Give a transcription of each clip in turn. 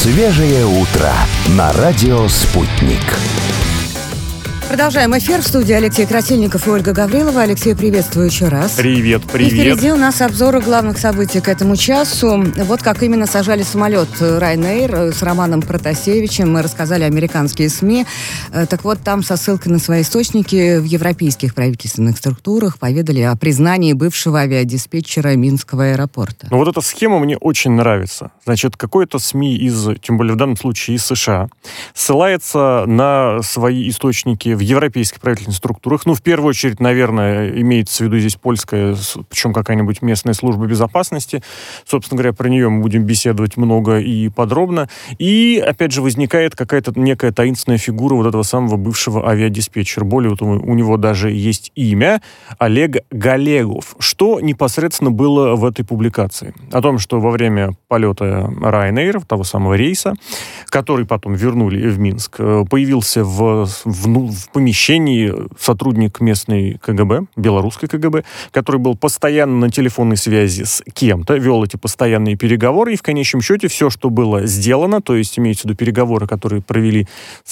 Свежее утро на радио «Спутник». Продолжаем эфир. В студии Алексей Красильников и Ольга Гаврилова. Алексей, приветствую еще раз. Привет. И впереди у нас обзоры главных событий к этому часу. Вот как именно сажали самолет Ryanair с Романом Протасевичем. Мы рассказали американские СМИ. Так вот, там со ссылкой на свои источники в европейских правительственных структурах поведали о признании бывшего авиадиспетчера Минского аэропорта. Ну вот эта схема мне очень нравится. Значит, какой-то СМИ тем более в данном случае из США, ссылается на свои источники в европейских правительственных структурах. Ну, в первую очередь, наверное, имеется в виду здесь польская, причем какая-нибудь местная служба безопасности. Собственно говоря, про нее мы будем беседовать много и подробно. И, опять же, возникает какая-то некая таинственная фигура вот этого самого бывшего авиадиспетчера. Более того, у него даже есть имя Олег Галегов. Что непосредственно было в этой публикации? О том, что во время полета Ryanair, того самого рейса, который потом вернули в Минск, появился в помещении сотрудник местной КГБ, белорусской КГБ, который был постоянно на телефонной связи с кем-то, вел эти постоянные переговоры, и в конечном счете все, что было сделано, то есть имеется в виду переговоры, которые провели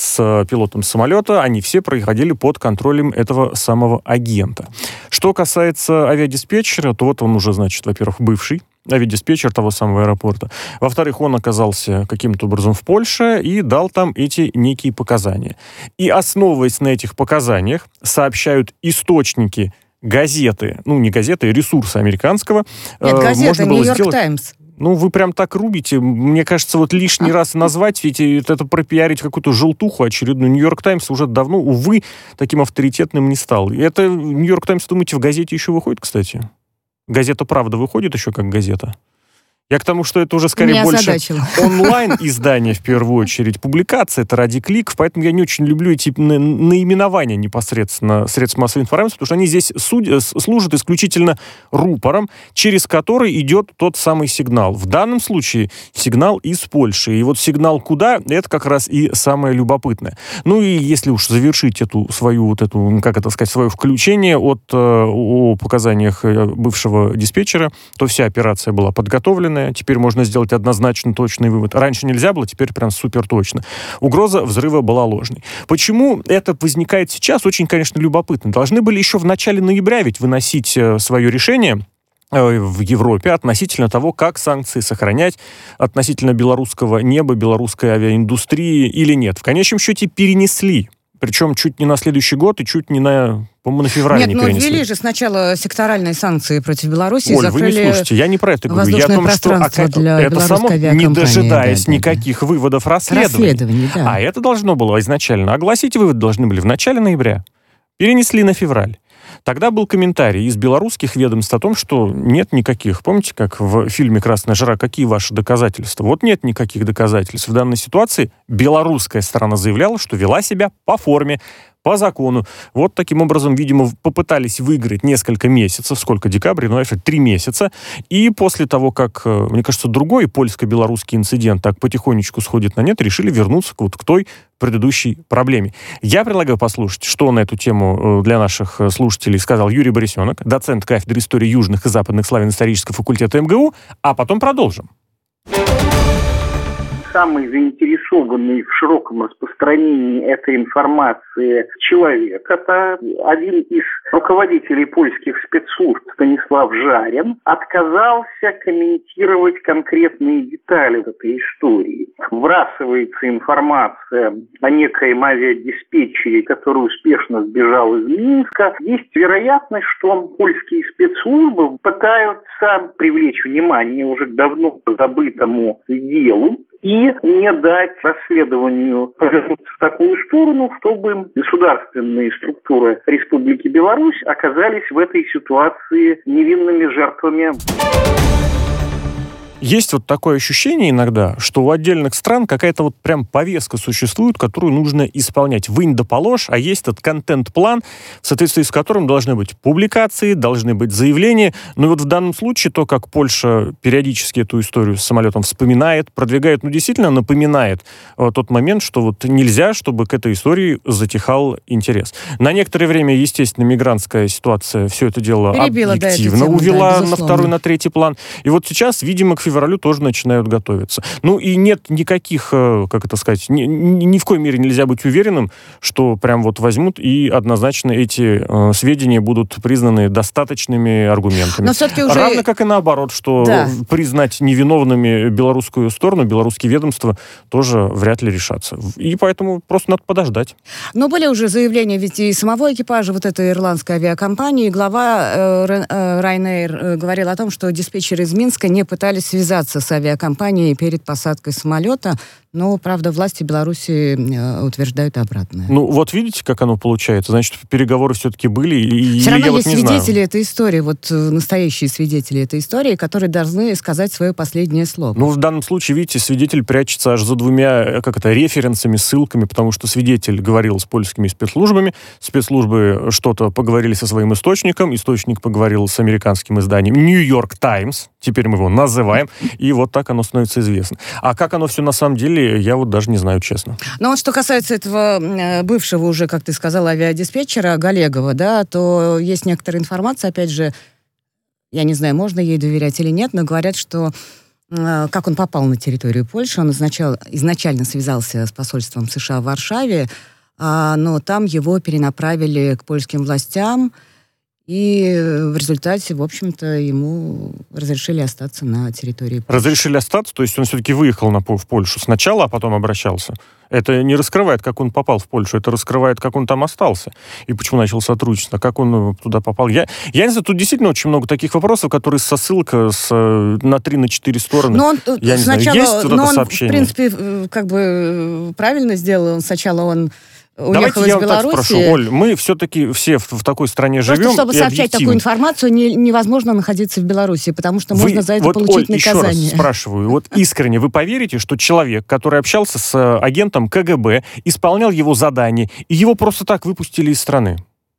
с пилотом самолета, они все проходили под контролем этого самого агента. Что касается авиадиспетчера, то вот он уже, значит, во-первых, бывший авиадиспетчер того самого аэропорта. Во-вторых, он оказался каким-то образом в Польше и дал там эти некие показания. И основываясь на этих показаниях, сообщают источники газеты, ну не газеты, ресурса американского. Нет, газета «Нью-Йорк Таймс». Ну, вы прям так рубите. Мне кажется, вот лишний раз назвать, ведь это пропиарить какую-то желтуху очередную. «Нью-Йорк Таймс» уже давно, увы, таким авторитетным не стал. И это «Нью-Йорк Таймс», думаете, в газете еще выходит, кстати? Газета «Правда» выходит еще как газета? Я к тому, что это уже скорее больше онлайн-издание, в первую очередь. Публикация — это ради кликов, поэтому я не очень люблю эти наименования непосредственно средств массовой информации, потому что они здесь служат исключительно рупором, через который идет тот самый сигнал. В данном случае сигнал из Польши. И вот сигнал куда — это как раз и самое любопытное. Ну и если уж завершить свое включение о показаниях бывшего диспетчера, то вся операция была подготовлена. Теперь можно сделать однозначно точный вывод. Раньше нельзя было, теперь прям супер точно. Угроза взрыва была ложной. Почему это возникает сейчас, очень, конечно, любопытно. Должны были еще в начале ноября ведь выносить свое решение в Европе относительно того, как санкции сохранять, относительно белорусского неба, белорусской авиаиндустрии или нет. В конечном счете перенесли. Причем чуть не на следующий год и чуть не на, по-моему, на февраль не перенесли. Ввели же сначала секторальные санкции против Беларуси. Оль, вы не слушайте, я не про это говорю. Я о том, что это само, не дожидаясь никаких выводов расследований. Да. А это должно было изначально огласить, выводы должны были в начале ноября. Перенесли на февраль. Тогда был комментарий из белорусских ведомств о том, что нет никаких. Помните, как в фильме «Красная жара», какие ваши доказательства? Вот нет никаких доказательств. В данной ситуации белорусская сторона заявляла, что вела себя по форме, по закону. Вот таким образом, видимо, попытались выиграть несколько месяцев, сколько, декабрь, ноябрь, 3 месяца. И после того, как, мне кажется, другой польско-белорусский инцидент так потихонечку сходит на нет, решили вернуться к той предыдущей проблеме. Я предлагаю послушать, что на эту тему для наших слушателей сказал Юрий Борисенок, доцент кафедры истории южных и западных славян исторического факультета МГУ, а потом продолжим. Самый заинтересованный в широком распространении этой информации человек – это один из руководителей польских спецслужб Станислав Жарин, отказался комментировать конкретные детали этой истории. Вбрасывается информация о некоем авиадиспетчере, который успешно сбежал из Минска. Есть вероятность, что польские спецслужбы пытаются привлечь внимание уже к давно забытому делу и не дать расследованию повернуться в такую сторону, чтобы государственные структуры Республики Беларусь оказались в этой ситуации невинными жертвами. Есть вот такое ощущение иногда, что у отдельных стран какая-то вот прям повестка существует, которую нужно исполнять. Вынь да положь, а есть этот контент-план, в соответствии с которым должны быть публикации, должны быть заявления. Но вот в данном случае то, как Польша периодически эту историю с самолетом вспоминает, продвигает, действительно напоминает тот момент, что вот нельзя, чтобы к этой истории затихал интерес. На некоторое время, естественно, мигрантская ситуация все это дело объективно увела на второй, на третий план. И вот сейчас, видимо, к февралю тоже начинают готовиться. Ну и нет никаких, как это сказать, ни в коей мере нельзя быть уверенным, что прям вот возьмут и однозначно эти сведения будут признаны достаточными аргументами. Но все-таки уже... Равно как и наоборот, что признать невиновными белорусскую сторону, белорусские ведомства тоже вряд ли решатся. И поэтому просто надо подождать. Но были уже заявления ведь и самого экипажа вот этой ирландской авиакомпании. Глава Ryanair говорил о том, что диспетчеры из Минска не пытались связаться с авиакомпанией перед посадкой самолета. Но, правда, власти Беларуси утверждают обратное. Ну, вот видите, как оно получается? Значит, переговоры все-таки были, и все равно я есть вот не свидетели знаю. этой истории, вот настоящие свидетели этой истории, которые должны сказать свое последнее слово. Ну, в данном случае, видите, свидетель прячется аж за двумя, референсами, ссылками, потому что свидетель говорил с польскими спецслужбами, спецслужбы что-то поговорили со своим источником, источник поговорил с американским изданием «Нью-Йорк Таймс», теперь мы его называем, и вот так оно становится известно. А как оно все на самом деле, я вот даже не знаю, честно. Но вот что касается этого бывшего уже, как ты сказал, авиадиспетчера Галегова, да, то есть некоторая информация, опять же, я не знаю, можно ей доверять или нет, но говорят, что как он попал на территорию Польши, он изначально связался с посольством США в Варшаве, но там его перенаправили к польским властям, и в результате, в общем-то, ему разрешили остаться на территории Польши. Разрешили остаться? То есть он все-таки выехал в Польшу сначала, а потом обращался? Это не раскрывает, как он попал в Польшу, это раскрывает, как он там остался и почему начал сотрудничать, а как он туда попал. Я не знаю, тут действительно очень много таких вопросов, которые со ссылкой на 3-4 стороны. Но он я не сначала, знаю, есть вот это сообщение? В принципе, как бы правильно сделал. Сначала он уехал Давайте из я Беларуси. так спрошу, Оль, мы все-таки все в такой стране живем. Просто чтобы сообщать такую информацию, невозможно находиться в Беларуси, потому что можно за это получить Оль, наказание. еще раз спрашиваю, вот искренне вы поверите, что человек, который общался с агентом КГБ, исполнял его задание, и его просто так выпустили из страны?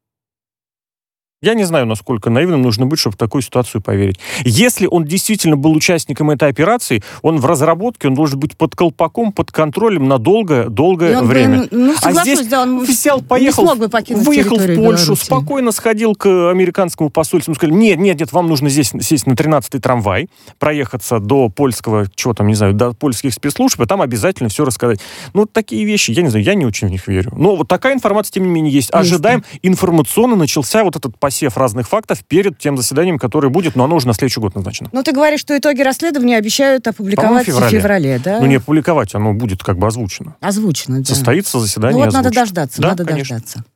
Я не знаю, насколько наивным нужно быть, чтобы в такую ситуацию поверить. Если он действительно был участником этой операции, он в разработке, он должен быть под колпаком, под контролем на долгое время. А здесь взял, поехал, выехал в Польшу, Беларуси. Спокойно сходил к американскому посольству, сказали, нет, вам нужно здесь сесть на 13-й трамвай, проехаться до польского, до польских спецслужб, и там обязательно все рассказать. Ну, такие вещи, я не знаю, я не очень в них верю. Но вот такая информация, тем не менее, есть. Ожидаем, информационно начался вот этот посев разных фактов перед тем заседанием, которое будет, но оно уже на следующий год назначено. Но ты говоришь, что итоги расследования обещают опубликовать в феврале, да? Ну, не опубликовать, оно будет как бы озвучено. Озвучено, да. Состоится заседание, ну, вот озвучено. надо дождаться.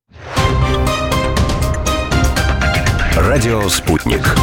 Радио «Спутник».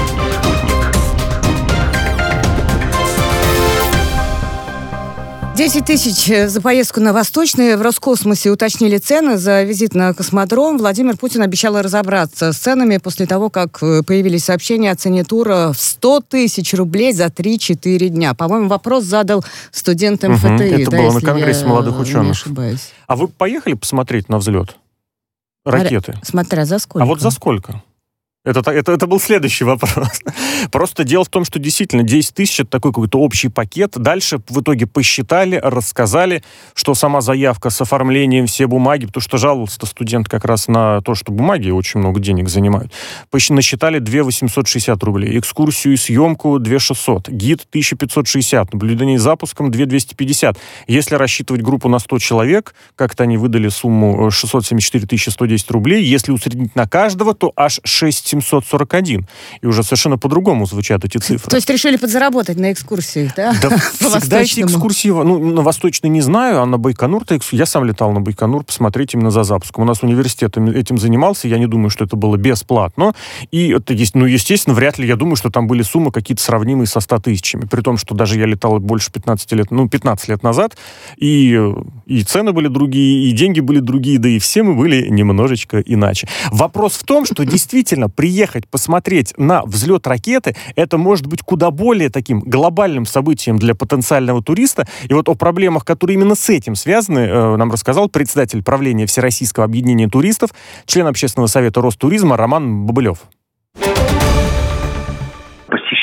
10 тысяч за поездку на Восточный. В Роскосмосе уточнили цены за визит на космодром. Владимир Путин обещал разобраться с ценами после того, как появились сообщения о цене тура в 100 тысяч рублей за 3-4 дня. По-моему, вопрос задал студент МФТИ. Это было на Конгрессе молодых ученых. Не ошибаюсь. А вы поехали посмотреть на взлет ракеты? Смотря за сколько. А вот за сколько? Это был следующий вопрос. Просто дело в том, что действительно 10 тысяч — это такой какой-то общий пакет. Дальше в итоге посчитали, рассказали, что сама заявка с оформлением, все бумаги, потому что жаловался студент как раз на то, что бумаги очень много денег занимают. Насчитали 2 860 рублей. Экскурсию и съемку 2 600. Гид 1560. Наблюдение за запуском 2 250. Если рассчитывать группу на 100 человек, как-то они выдали сумму 674 110 рублей. Если усреднить на каждого, то аж 6741. И уже совершенно по-другому звучат эти цифры. То есть решили подзаработать на экскурсиях, да? Да всегда эти экскурсии... на Восточный не знаю, а на Байконур-то я сам летал на Байконур посмотреть именно за запуском. У нас университет этим занимался, я не думаю, что это было бесплатно. И это есть, естественно, вряд ли я думаю, что там были суммы какие-то сравнимые со 100 тысячами. При том, что даже я летал больше 15 лет назад, и цены были другие, и деньги были другие, да и все мы были немножечко иначе. Вопрос в том, что действительно приехать посмотреть на взлет ракеты, это может быть куда более таким глобальным событием для потенциального туриста. И вот о проблемах, которые именно с этим связаны, нам рассказал председатель правления Всероссийского объединения туристов, член Общественного совета Ростуризма Роман Бобылев.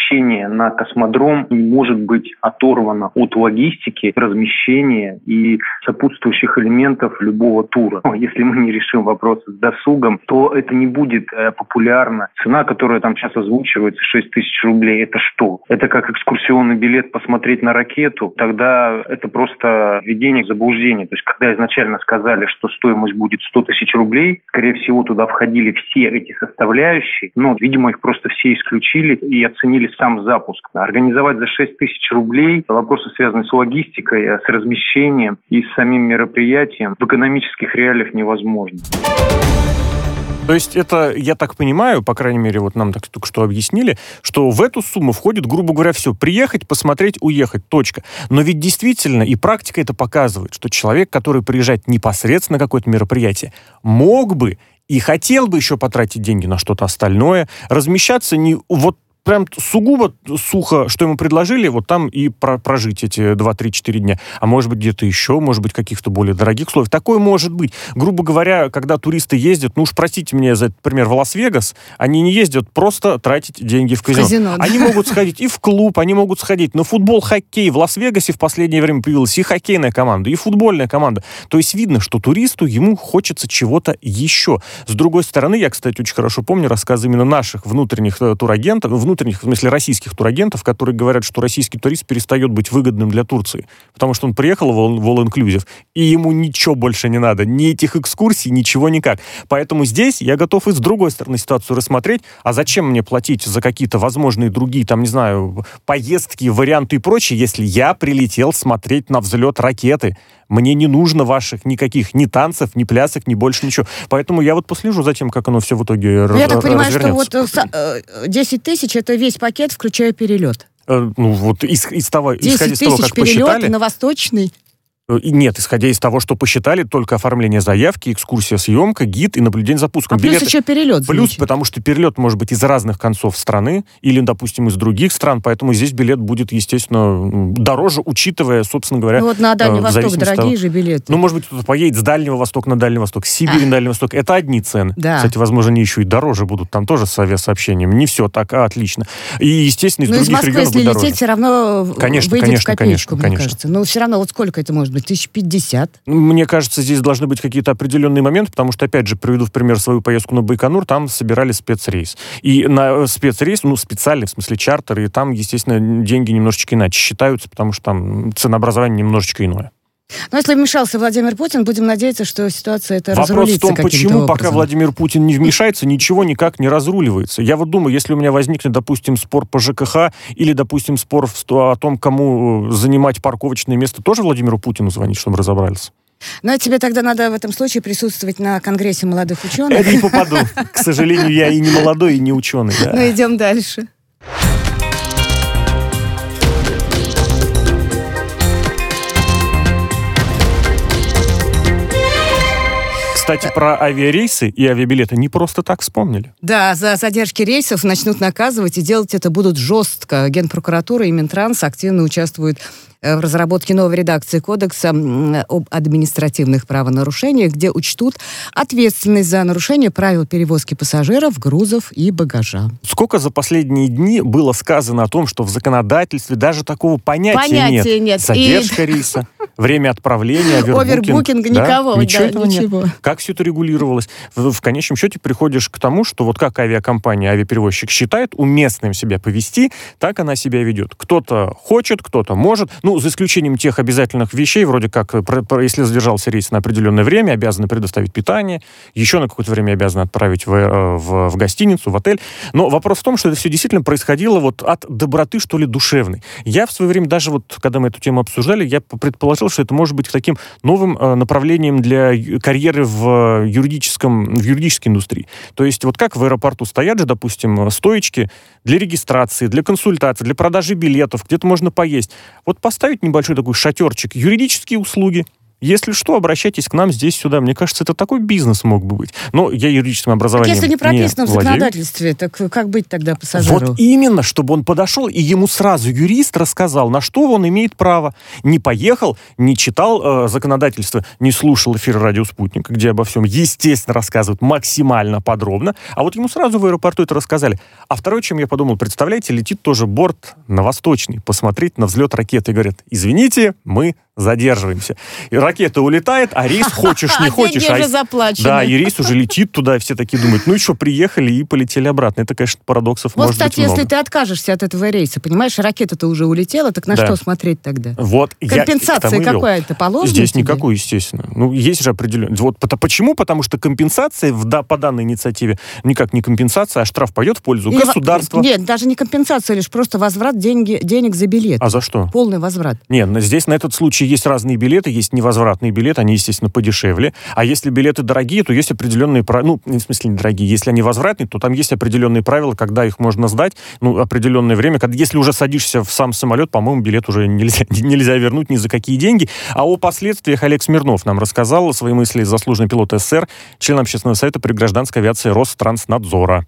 размещение на космодром не может быть оторвано от логистики, размещения и сопутствующих элементов любого тура. Если мы не решим вопрос с досугом, то это не будет популярно. Цена, которая там сейчас озвучивается, 6 тысяч рублей, это что? Это как экскурсионный билет посмотреть на ракету? Тогда это просто введение в заблуждение. То есть, когда изначально сказали, что стоимость будет 100 тысяч рублей, скорее всего, туда входили все эти составляющие, но, видимо, их просто все исключили и оценили сам запуск. Организовать за 6 тысяч рублей вопросы, связанные с логистикой, с размещением и с самим мероприятием, в экономических реалиях невозможно. То есть это, я так понимаю, по крайней мере, вот нам так только что объяснили, что в эту сумму входит, грубо говоря, все. Приехать, посмотреть, уехать. Точка. Но ведь действительно, и практика это показывает, что человек, который приезжает непосредственно на какое-то мероприятие, мог бы и хотел бы еще потратить деньги на что-то остальное, размещаться не вот прям сугубо сухо, что ему предложили, вот там и прожить эти 2-3-4 дня. А может быть, где-то еще, может быть, каких-то более дорогих условиях. Такое может быть. Грубо говоря, когда туристы ездят, ну уж простите меня за этот пример, в Лас-Вегас, они не ездят просто тратить деньги в казино. Да. Они могут сходить и в клуб, они могут сходить на футбол, хоккей. В Лас-Вегасе в последнее время появилась и хоккейная команда, и футбольная команда. То есть видно, что туристу ему хочется чего-то еще. С другой стороны, я, кстати, очень хорошо помню рассказы именно наших внутренних турагентов, в смысле российских турагентов, которые говорят, что российский турист перестает быть выгодным для Турции. Потому что он приехал в all-inclusive, и ему ничего больше не надо. Ни этих экскурсий, ничего никак. Поэтому здесь я готов и с другой стороны ситуацию рассмотреть. А зачем мне платить за какие-то возможные другие, там, не знаю, поездки, варианты и прочее, если я прилетел смотреть на взлет ракеты? Мне не нужно ваших никаких ни танцев, ни плясок, ни больше ничего. Поэтому я вот послежу за тем, как оно все в итоге развернется. Я так понимаю, что вот 10 тысяч — это весь пакет, включая перелет. Ну вот исходя из того, как перелет посчитали... на Восточный. Нет, исходя из того, что посчитали, только оформление заявки, экскурсия, съемка, гид и наблюдение за пуском. А плюс еще перелет. Плюс, потому что перелет может быть из разных концов страны или, допустим, из других стран, поэтому здесь билет будет, естественно, дороже, учитывая, собственно говоря... Ну вот на Дальний Восток дорогие же билеты. Ну, может быть, кто-то поедет с Дальнего Востока на Дальний Восток, с Сибири на Дальний Восток. Это одни цены. Да. Кстати, возможно, они еще и дороже будут, там тоже с авиасообщением. Не все так, отлично. И, естественно, из других регионов будет дороже. Но из Москвы, если лететь, все равно выйдет в копеечку, мне кажется. Но все равно, вот сколько это может быть? 1050? Мне кажется, здесь должны быть какие-то определенные моменты, потому что, опять же, приведу в пример свою поездку на Байконур, там собирали спецрейс. И на спецрейс, специальный, в смысле чартер, и там, естественно, деньги немножечко иначе считаются, потому что там ценообразование немножечко иное. Но если вмешался Владимир Путин, будем надеяться, что ситуация эта разрулится каким-то образом. Вопрос в том, почему пока Владимир Путин не вмешается, ничего никак не разруливается. Я вот думаю, если у меня возникнет, допустим, спор по ЖКХ или, допустим, спор о том, кому занимать парковочное место, тоже Владимиру Путину звонить, чтобы разобрались? Но тебе тогда надо в этом случае присутствовать на Конгрессе молодых ученых. Я не попаду. К сожалению, я и не молодой, и не ученый. Ну, идем дальше. Кстати, про авиарейсы и авиабилеты не просто так вспомнили. Да, за задержки рейсов начнут наказывать, и делать это будут жестко. Генпрокуратура и Минтранс активно участвуют в разработке новой редакции Кодекса об административных правонарушениях, где учтут ответственность за нарушение правил перевозки пассажиров, грузов и багажа. Сколько за последние дни было сказано о том, что в законодательстве даже такого понятия нет. Задержка рейса, время отправления, овербукинг, никого. Ничего. Нет. Как все это регулировалось? В конечном счете приходишь к тому, что вот как авиакомпания, авиаперевозчик считает уместным себя повести, так она себя ведет. Кто-то хочет, кто-то может. За исключением тех обязательных вещей, вроде как, если задержался рейс на определенное время, обязаны предоставить питание, еще на какое-то время обязаны отправить в гостиницу, в отель. Но вопрос в том, что это все действительно происходило вот от доброты, что ли, душевной. Я в свое время, даже вот, когда мы эту тему обсуждали, я предположил, что это может быть таким новым направлением для карьеры в юридической индустрии. То есть вот как в аэропорту стоят же, допустим, стоечки для регистрации, для консультации, для продажи билетов, где-то можно поесть. Вот поставить небольшой такой шатерчик, юридические услуги, Если что, обращайтесь к нам здесь, сюда. Мне кажется, это такой бизнес мог бы быть. Но я юридическим образованием если не прописано в владею. законодательстве, так как быть тогда пассажиру? Вот именно, чтобы он подошел, и ему сразу юрист рассказал, на что он имеет право. Не поехал, не читал законодательство, не слушал эфир «Радио Спутник», где обо всем, естественно, рассказывают максимально подробно. А вот ему сразу в аэропорту это рассказали. А второе, чем я подумал, представляете, летит тоже борт на Восточный посмотреть на взлет ракеты. И говорят, извините, мы задерживаемся. И ракета улетает, а рейс хочешь, не хочешь. Деньги уже заплачены. Да, и рейс уже летит туда, и все такие думают, ну и что, приехали и полетели обратно. Это, конечно, парадоксов Вот, может кстати, быть много. если ты откажешься от этого рейса, понимаешь, ракета-то уже улетела, так на что смотреть тогда? Вот, компенсация какая-то положена здесь тебе? никакой, естественно. Ну, есть же определенно. Вот, почему? Потому что компенсация по данной инициативе никак не компенсация, а штраф пойдет в пользу государства. Нет, даже не компенсация, лишь просто возврат денег за билет. А за что? Полный возврат. Нет, здесь на этот случай есть разные билеты, есть невозвратные билеты, они, естественно, подешевле. А если билеты дорогие, то есть определенные правила, ну, в смысле, недорогие. Если они возвратные, то там есть определенные правила, когда их можно сдать, ну, определенное время. Если уже садишься в сам самолет, по-моему, билет уже нельзя вернуть ни за какие деньги. А о последствиях Олег Смирнов нам рассказал свои мысли, заслуженный пилот СССР, член общественного совета при гражданской авиации Ространснадзора.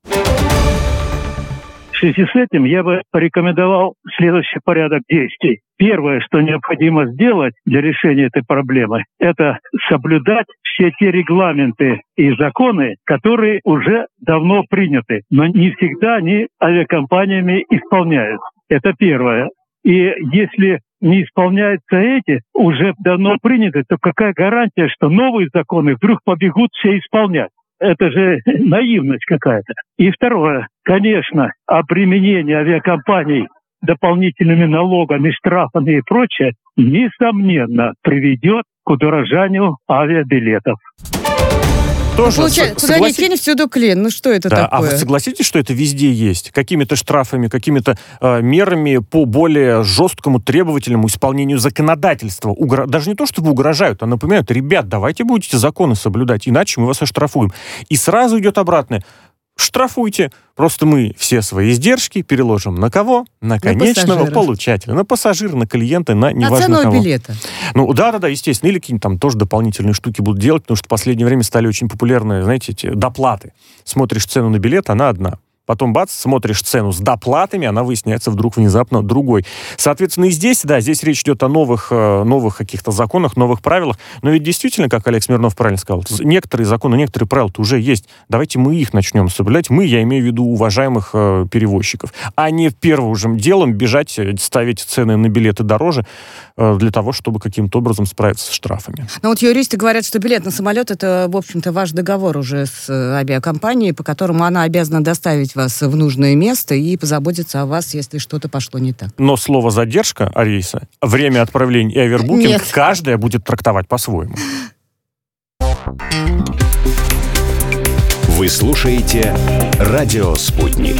В связи с этим я бы порекомендовал следующий порядок действий. Первое, что необходимо сделать для решения этой проблемы, это соблюдать все те регламенты и законы, которые уже давно приняты, но не всегда они авиакомпаниями исполняют. Это первое. И если не исполняются эти, уже давно приняты, то какая гарантия, что новые законы вдруг побегут все исполнять? Это же наивность какая-то. И второе, конечно, применение авиакомпаний дополнительными налогами, штрафами и прочее, несомненно, приведет к удорожанию авиабилетов. Куда ни кинь, всюду клин. Ну что это такое? А вы согласитесь, что это везде есть? Какими-то штрафами, какими-то мерами по более жесткому, требовательному исполнению законодательства. Даже не то, чтобы угрожают, а напоминают, ребят, давайте будете законы соблюдать, иначе мы вас оштрафуем. И сразу идет обратное. Штрафуйте. Просто мы все свои издержки переложим на кого? На конечного получателя. На пассажира, на клиента, на неважно кого. На цену билета. Ну, да, естественно. Или какие-нибудь там тоже дополнительные штуки будут делать, потому что в последнее время стали очень популярны, знаете, эти доплаты. Смотришь цену на билет, она одна. Потом, бац, смотришь цену с доплатами, она выясняется вдруг внезапно другой. Соответственно, и здесь, здесь речь идет о новых каких-то законах, новых правилах. Но ведь действительно, как Олег Смирнов правильно сказал, некоторые законы, некоторые правила-то уже есть. Давайте мы их начнем соблюдать. Я имею в виду уважаемых перевозчиков. А не первым же делом бежать, ставить цены на билеты дороже для того, чтобы каким-то образом справиться с штрафами. Ну вот юристы говорят, что билет на самолет — это, в общем-то, ваш договор уже с авиакомпанией, по которому она обязана доставить вас в нужное место и позаботиться о вас, если что-то пошло не так. Но слово «задержка» рейса, время отправления и овербукинг каждая будет трактовать по-своему. Вы слушаете «Радио Спутник».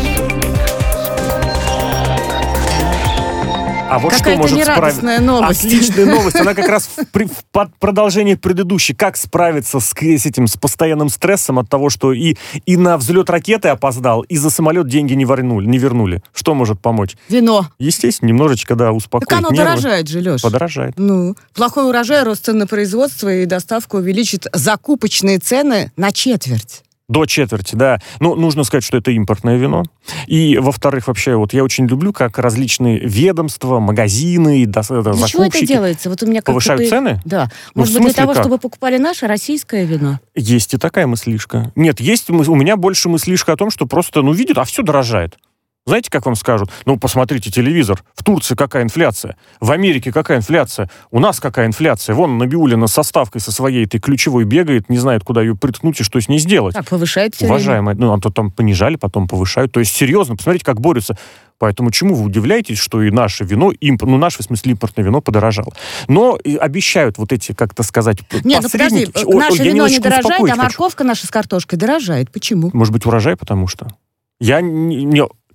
А вот какая-то что может нерадостная новость. Отличная новость. Она как раз в продолжении предыдущей. Как справиться с постоянным стрессом от того, что и на взлет ракеты опоздал, и за самолет деньги не вернули. Что может помочь? Вино. Естественно, немножечко, успокоить так оно нервы. дорожает же, Леш. Подорожает. Ну, плохой урожай, рост цен на производство и доставку увеличит закупочные цены на четверть. До четверти, да. Но нужно сказать, что это импортное вино. И, во-вторых, вообще, я очень люблю, как различные ведомства, магазины, закупщики... Для чего это делается? Вот у меня повышают цены? Да. Может быть, для того, чтобы покупали наше российское вино? Есть и такая мыслишка. Нет, у меня больше мыслишка о том, что просто, видят, все дорожает. Знаете, как вам скажут? Посмотрите телевизор. В Турции какая инфляция? В Америке какая инфляция? У нас какая инфляция? Вон Набиуллина со ставкой со своей этой ключевой бегает, не знает, куда ее приткнуть и что с ней сделать. Так, повышает все уважаемая, а то там понижали, потом повышают. То есть, серьезно, посмотрите, как борются. Поэтому чему вы удивляетесь, что и наше вино, наше, в смысле, импортное вино подорожало? Но обещают эти, как-то сказать, нет, посредники. Подожди, наше вино не дорожает, а морковка наша с картошкой дорожает. Почему? Может быть, урожай, потому что?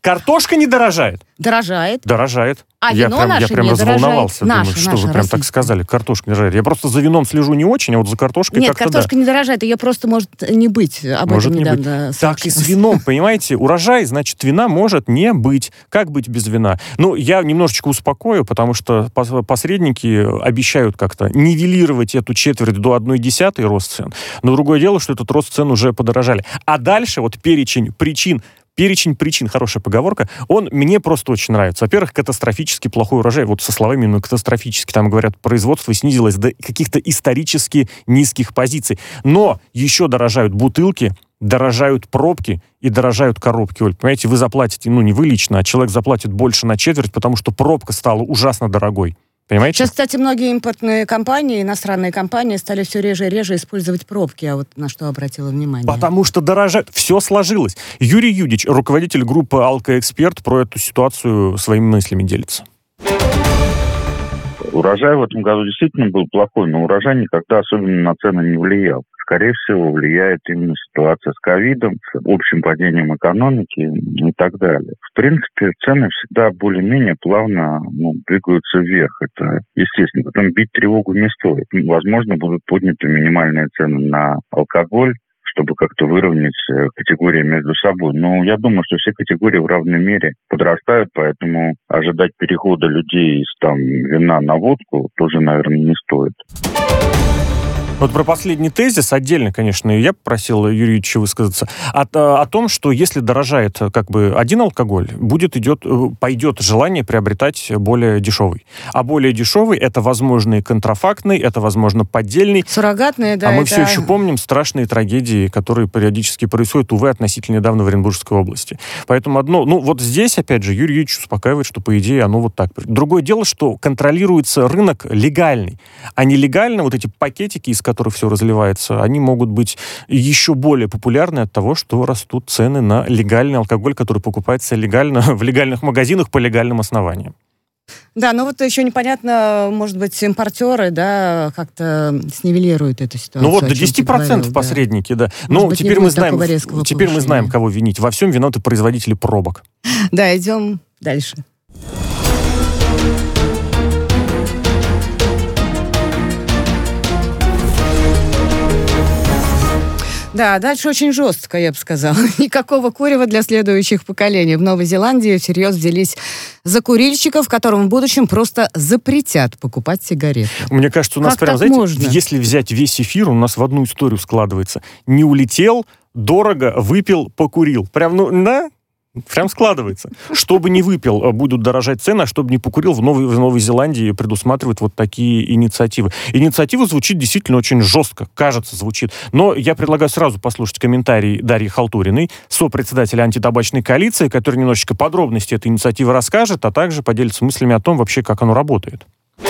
Картошка не дорожает? Дорожает. Дорожает. А я вино прям, наше я прям не разволновался. дорожает. Думаю, Наше, что вы прям так российское. сказали, картошка не дорожает. Я просто за вином слежу не очень, а вот за картошкой Нет, как-то картошка не дорожает, ее просто может не быть. Об может этом не быть. недавно Так и с сообщалось. вином, понимаете? Урожай, значит, вина может не быть. Как быть без вина? Ну, я немножечко успокою, потому что посредники обещают как-то нивелировать эту четверть до 1/10 рост цен. Но другое дело, что этот рост цен уже подорожали. А дальше вот перечень причин, хорошая поговорка, он мне просто очень нравится. Во-первых, катастрофически плохой урожай. Вот со словами именно катастрофически. Там говорят, производство снизилось до каких-то исторически низких позиций. Но еще дорожают бутылки, дорожают пробки и дорожают коробки, Оль. Понимаете, вы заплатите, ну, не вы лично, а человек заплатит больше на четверть, потому что пробка стала ужасно дорогой. Понимаете? Сейчас, кстати, многие импортные компании, иностранные компании стали все реже и реже использовать пробки. А вот на что обратила внимание. Потому что дорожает. Все сложилось. Юрий Юдич, руководитель группы «Алкоэксперт», про эту ситуацию своими мыслями делится. Урожай в этом году действительно был плохой, но урожай никогда особенно на цены не влиял. Скорее всего, влияет именно ситуация с ковидом, с общим падением экономики и так далее. В принципе, цены всегда более-менее плавно двигаются вверх. Это естественно. Потом бить тревогу не стоит. Возможно, будут подняты минимальные цены на алкоголь, чтобы как-то выровнять категории между собой. Но я думаю, что все категории в равной мере подрастают, поэтому ожидать перехода людей из вина на водку тоже, наверное, не стоит. Вот про последний тезис отдельно, конечно, я попросил Юрия Юрьевича высказаться о том, что если дорожает один алкоголь, пойдет желание приобретать более дешевый. А более дешевый — это, возможно, и контрафактный, это, возможно, поддельный. Суррогатные, да. А мы все еще помним страшные трагедии, которые периодически происходят, увы, относительно недавно в Оренбургской области. Поэтому вот здесь, опять же, Юрий Юрьевич успокаивает, что, по идее, оно вот так. Другое дело, что контролируется рынок легальный, а нелегально вот эти пакетики, из которых все разливается, они могут быть еще более популярны от того, что растут цены на легальный алкоголь, который покупается легально в легальных магазинах по легальным основаниям. Да, но вот еще непонятно, может быть, импортеры, да, как-то снивелируют эту ситуацию. Ну вот до 10% посредники, да. Ну, теперь мы знаем, кого винить. Во всем виноваты производители пробок. Да, идем дальше. Да, дальше очень жестко, я бы сказала. Никакого курева для следующих поколений. В Новой Зеландии всерьез взялись за курильщиков, которым в будущем просто запретят покупать сигареты. Мне кажется, у нас прям, знаете, если взять весь эфир, у нас в одну историю складывается. Не улетел, дорого, выпил, покурил. Прям складывается. Чтобы не выпил, будут дорожать цены, а чтобы не покурил, в Новой Зеландии предусматривают вот такие инициативы. Инициатива звучит действительно очень жестко, кажется, звучит. Но я предлагаю сразу послушать комментарий Дарьи Халтуриной, сопредседателя антитабачной коалиции, который немножечко подробности этой инициативы расскажет, а также поделится мыслями о том вообще, как оно работает.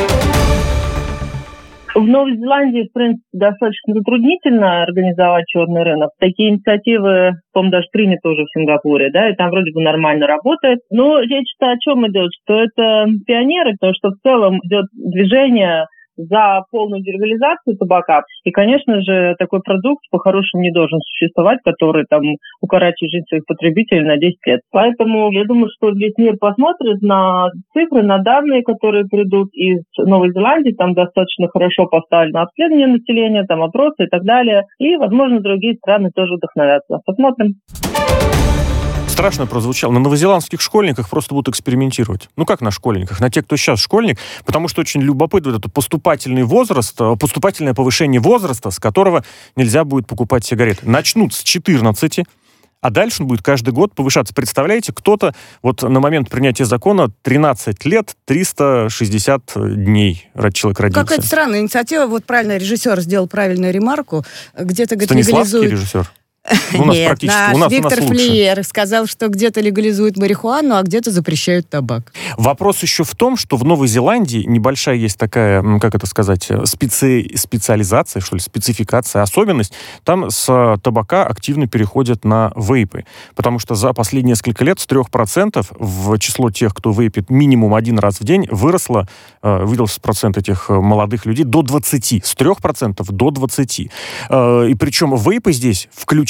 В Новой Зеландии, в принципе, достаточно затруднительно организовать черный рынок. Такие инициативы, по-моему, даже приняты уже в Сингапуре, да, и там вроде бы нормально работает. Но речь-то о чем идет? Что это пионеры, потому что в целом идет движение за полную легализацию табака. И, конечно же, такой продукт по-хорошему не должен существовать, который укорачивает жизнь своих потребителей на 10 лет. Поэтому я думаю, что весь мир посмотрит на цифры, на данные, которые придут из Новой Зеландии. Там достаточно хорошо поставлено обследование населения, опросы и так далее. И, возможно, другие страны тоже вдохновятся. Посмотрим. Страшно прозвучало. На новозеландских школьниках просто будут экспериментировать. Ну, как на школьниках? На тех, кто сейчас школьник, потому что очень любопытно вот это поступательный возраст, поступательное повышение возраста, с которого нельзя будет покупать сигареты. Начнут с 14, а дальше он будет каждый год повышаться. Представляете, кто-то на момент принятия закона 13 лет, 360 дней человек родился. Какая-то странная инициатива. Вот правильно режиссер сделал правильную ремарку. Где-то, Станиславский легализует... режиссер? Нет, наш Виктор Флиер сказал, что где-то легализуют марихуану, а где-то запрещают табак. Вопрос еще в том, что в Новой Зеландии небольшая есть такая, специализация, спецификация, особенность. Там с табака активно переходят на вейпы. Потому что за последние несколько лет с 3% в число тех, кто вейпит минимум один раз в день, выросло процент этих молодых людей до 20%. С 3% до 20%. И причем вейпы здесь включают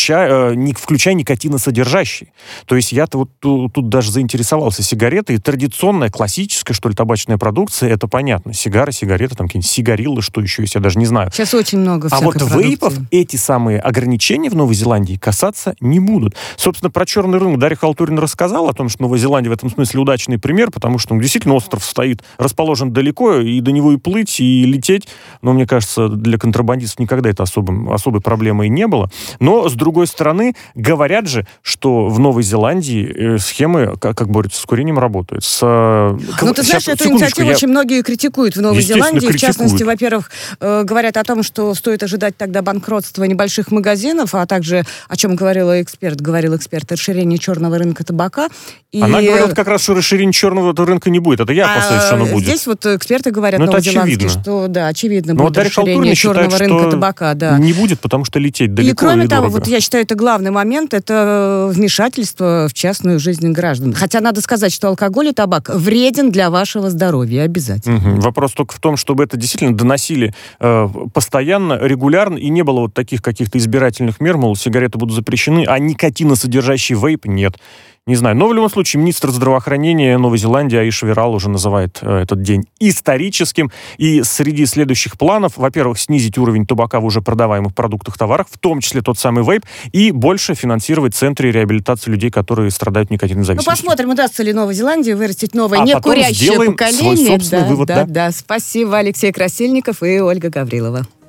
включая никотиносодержащие. То есть я-то вот тут даже заинтересовался сигаретой. Традиционная, классическая, что ли, табачная продукция, это понятно. Сигары, сигареты, там какие-нибудь сигариллы, что еще есть, я даже не знаю. Сейчас очень много всякой продукции. А вот вейпов эти самые ограничения в Новой Зеландии касаться не будут. Собственно, про черный рынок Дарья Халтурина рассказала о том, что Новая Зеландия в этом смысле удачный пример, потому что действительно остров стоит, расположен далеко, и до него и плыть, и лететь. Но, мне кажется, для контрабандистов никогда это особой проблемой не было. Но, с другой стороны, говорят же, что в Новой Зеландии схемы, как борются с курением, работают. Ты знаешь, эту инициативу очень многие критикуют в Новой Зеландии. В частности, во-первых, говорят о том, что стоит ожидать тогда банкротства небольших магазинов, а также, о чем говорил эксперт, расширение черного рынка табака. Она говорила как раз, что расширение черного рынка не будет. Это я опасаюсь, что оно будет. Здесь вот эксперты говорят новозеландские, что да, очевидно будет расширение черного рынка табака. Да. Не будет, потому что лететь далеко и кроме того, дорого. вот я считаю, это главный момент, это вмешательство в частную жизнь граждан. Хотя надо сказать, что алкоголь и табак вреден для вашего здоровья обязательно. Вопрос только в том, чтобы это действительно доносили постоянно, регулярно, и не было вот таких каких-то избирательных мер, мол, сигареты будут запрещены, а никотиносодержащий вейп нет. Не знаю. Но в любом случае министр здравоохранения Новой Зеландии Аиша Вирал уже называет этот день историческим. И среди следующих планов, во-первых, снизить уровень табака в уже продаваемых продуктах, товарах, в том числе тот самый вейп, и больше финансировать центры реабилитации людей, которые страдают никотиновой зависимостью. Посмотрим, удастся ли Новой Зеландии вырастить новое некурящее поколение. Свой собственный вывод, да. Спасибо, Алексей Красильников и Ольга Гаврилова.